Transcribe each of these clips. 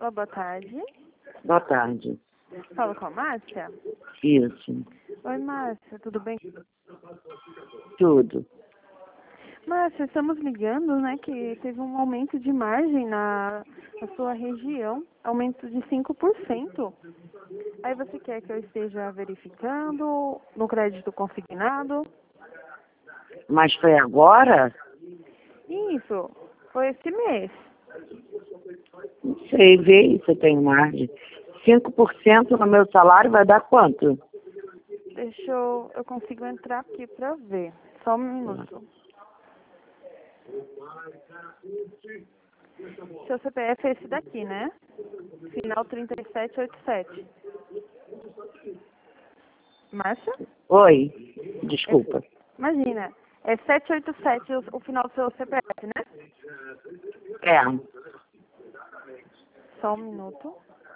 Olá, boa tarde. Boa tarde. Falo com a Márcia? Isso. Oi, Márcia, tudo bem? Tudo. Márcia, estamos ligando, né, que teve um aumento de margem na sua região, aumento de 5%. Aí você quer que eu esteja verificando no crédito consignado? Mas foi agora? Isso, foi esse mês. Não sei, vê aí se tem margem. 5% no meu salário vai dar quanto? Deixa eu consigo entrar aqui para ver. Só um minuto. Seu CPF é esse daqui, né? Final 3787. Márcia? Oi, desculpa. Imagina, é 787 o final do seu CPF, né? É, Só um minuto.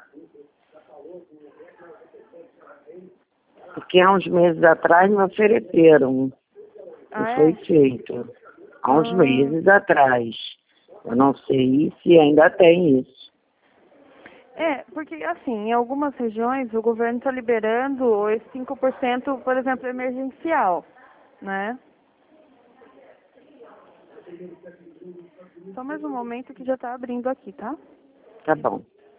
porque há uns meses atrás me ofereceram. Ah, E foi é? feito. Há uns Ah. meses atrás. Eu não sei se ainda tem isso. É, porque assim, em algumas regiões o governo está liberando esse 5%, por exemplo, emergencial, né? Só mais um momento que já está abrindo aqui, tá? Tá bom.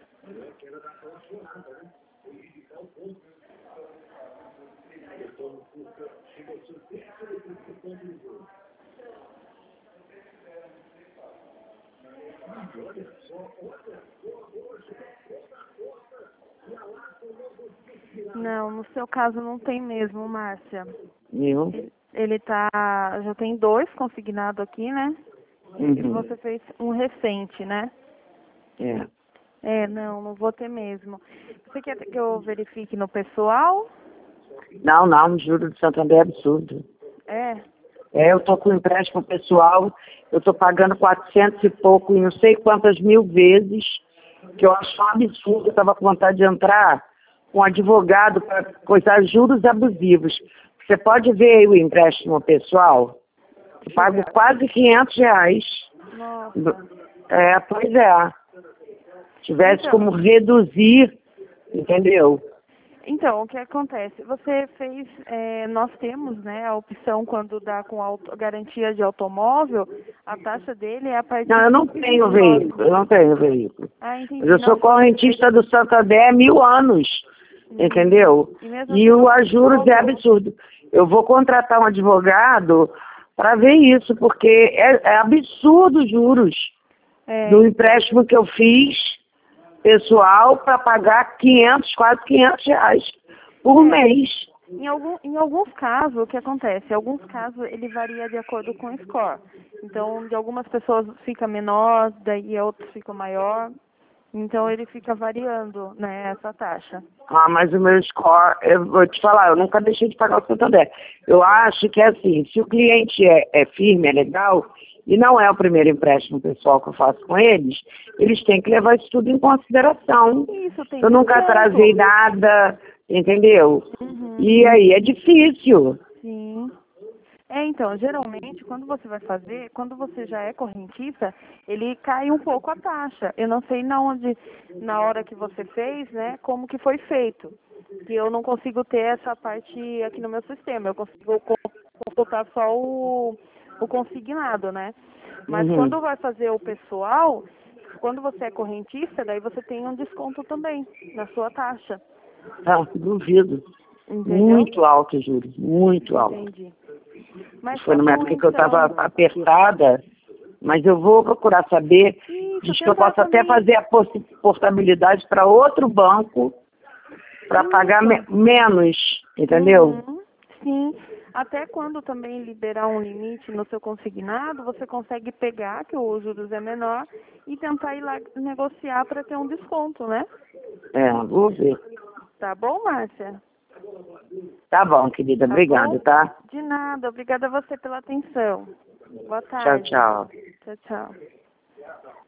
Não, no seu caso não tem mesmo, Márcia. Viu? Ele tá, já tem 2 consignado aqui, né? E Uhum. você fez um recente, né? É. É, não vou ter mesmo. Você quer que eu verifique no pessoal? Não, juro do Santander é absurdo. É. Eu tô com empréstimo pessoal, eu tô pagando 400 e pouco em não sei quantas mil vezes, que eu acho um absurdo. Eu tava com vontade de entrar com um advogado para coisar juros abusivos. Você pode ver aí o empréstimo pessoal? Eu pago quase R$ 500. Nossa. Pois é. Tivesse Então, como reduzir, entendeu? Então, o que acontece? Você fez, nós temos, né, a opção quando dá com garantia de automóvel, a taxa dele é a partir Não, eu não de tenho 29. veículo. Ah, Mas entendi. eu sou Não, correntista do Santander há 1000 anos, entendeu? E mesmo E assim o você a não juros é colocou. absurdo. Eu vou contratar um advogado para ver isso, porque é absurdo os juros do Então, empréstimo que eu fiz pessoal para pagar quase R$ 500 por mês. em alguns casos, o que acontece? Em alguns casos, ele varia de acordo com o score. Então, de algumas pessoas fica menor, daí outros fica maior. Então, ele fica variando, né, essa taxa. Ah, mas o meu score, eu vou te falar, eu nunca deixei de pagar o Santander. Eu acho que é assim, se o cliente é firme, é legal, e não é o primeiro empréstimo pessoal que eu faço com eles têm que levar isso tudo em consideração. Isso, tem Eu nunca desconto. atrasei nada, entendeu? Uhum. E aí é difícil. Sim. Então, geralmente, quando você vai fazer, quando você já é correntista, ele cai um pouco a taxa. Eu não sei na hora que você fez, né, como que foi feito. Que eu não consigo ter essa parte aqui no meu sistema. Eu consigo computar só o consignado, né? Mas Uhum. quando vai fazer o pessoal, quando você é correntista, daí você tem um desconto também na sua taxa. Ah, duvido. Entendeu? Muito alto, juro, muito alto. Entendi. Mas Foi tá numa bom, época que eu estava então. apertada, mas eu vou procurar saber. Isso, Diz que eu tentar posso até também. fazer a portabilidade para outro banco para pagar Isso. menos, entendeu? Uhum. Sim. Até quando também liberar um limite no seu consignado, você consegue pegar, que o juros é menor, e tentar ir lá negociar para ter um desconto, né? Vou ver. Tá bom, Márcia? Tá bom, querida. Tá bom? Obrigada, tá? De nada. Obrigada a você pela atenção. Boa Tchau, tarde. tchau. Tchau, tchau.